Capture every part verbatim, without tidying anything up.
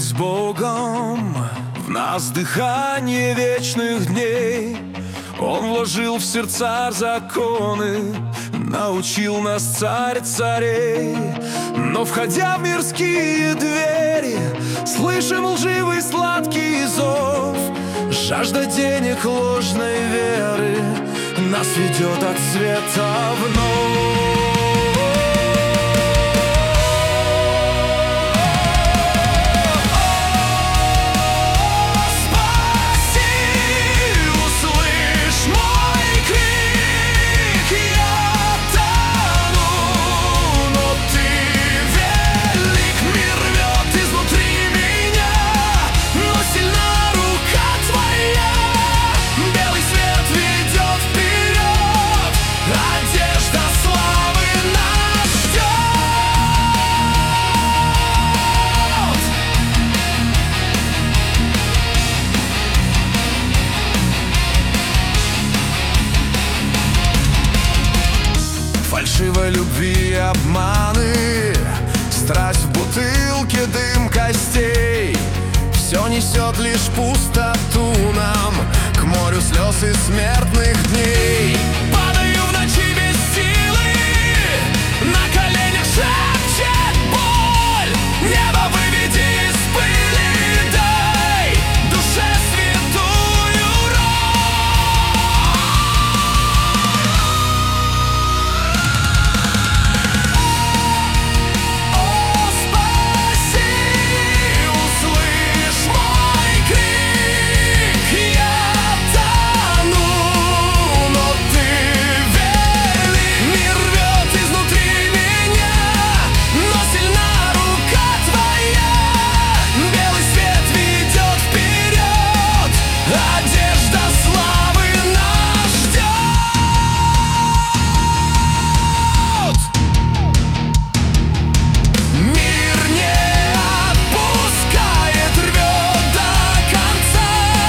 с Богом, в нас дыхание вечных дней. Он вложил в сердца законы, научил нас царь царей. Но входя в мирские двери, слышим лживый сладкий зов. Жажда денег, ложной веры нас ведет от света в ночь. Фальшивой любви и обманы, страсть в бутылке, дым костей. Все несет лишь пустоту нам, к морю слез и смертных дней. Падаю в ночи без силы, на коленях шепчет боль. Небо выведи из пыли, дай душе святую роль. О, спаси, услышь мой крик. Я тону, но ты велик. Мир рвет изнутри меня, но сильна рука твоя. Белый свет ведет вперед, одежда славы нас ждет. Мир не отпускает, рвет до конца,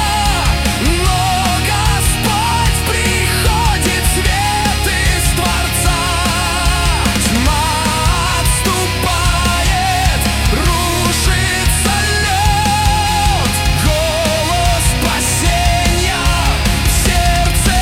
но Господь приходит, свет из Творца. Тьма отступает, рушится лед, голос спасения в сердце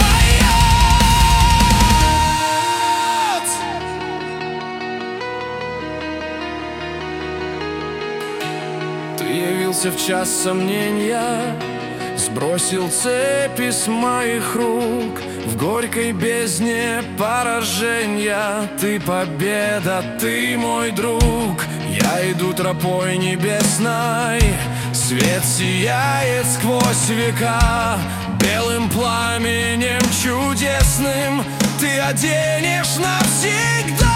поет. Ты явился в час сомнения, сбросил цепи с моих рук. В горькой бездне поражения ты победа, ты мой друг. Я иду тропой небесной, свет сияет сквозь века. Белым пламенем чудесным ты оденешь навсегда.